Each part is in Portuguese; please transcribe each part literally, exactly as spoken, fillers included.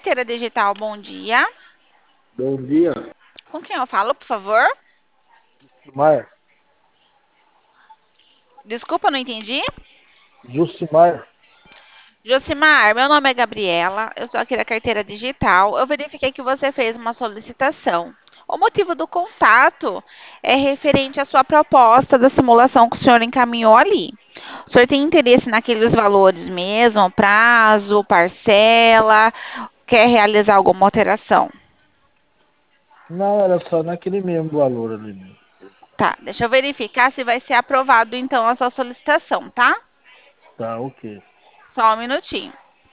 Carteira Digital, bom dia. Bom dia, Com quem eu falo, por favor? Jucimar. Desculpa, não entendi. Jucimar. Josimar, meu nome é Gabriela, eu sou aqui da Carteira Digital. Eu verifiquei que você fez uma solicitação. O motivo do contato é referente à sua proposta da simulação que o senhor encaminhou ali. O senhor tem interesse naqueles valores mesmo, prazo, parcela, quer realizar alguma alteração? Não, era só naquele mesmo valor ali mesmo. Tá, deixa eu verificar se vai ser aprovado então a sua solicitação, tá? Tá, ok. Só um minutinho.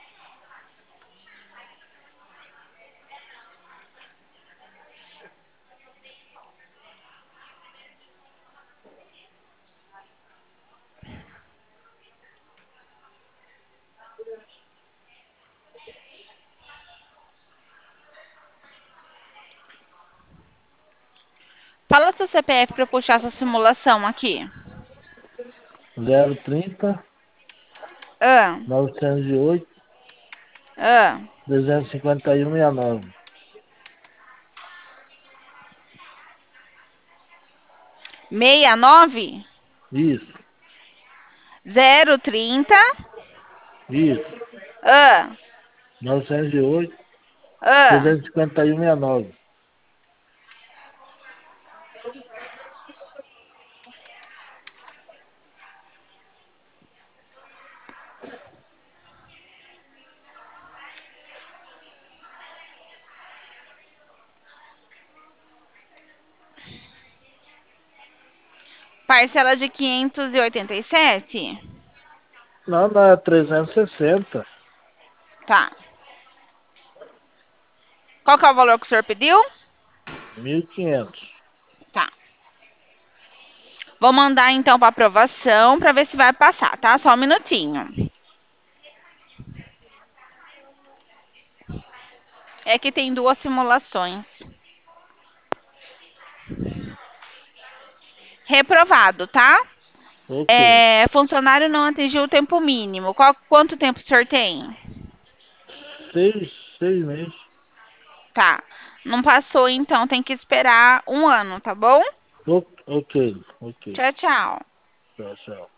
Fala seu C P F para eu puxar essa simulação aqui. zero trinta, Ah, novecentos e oito, ah, duzentos e cinquenta e um, sessenta e nove. sessenta e nove, Isso, zero trinta, isso. ah, novecentos e oito, ah. duzentos e cinquenta e um, sessenta e nove. Parcela de quinhentos e oitenta e sete? Não, não, é trezentos e sessenta. Tá. Qual que é o valor que o senhor pediu? mil e quinhentos. Tá. Vou mandar então para aprovação para ver se vai passar, tá? Só um minutinho. É que tem duas simulações. Reprovado, tá? Ok. É, funcionário não atingiu o tempo mínimo. Qual, quanto tempo o senhor tem? Seis, seis meses. Tá. Não passou, então tem que esperar um ano, tá bom? O- Ok, ok. Tchau, tchau. Tchau, tchau.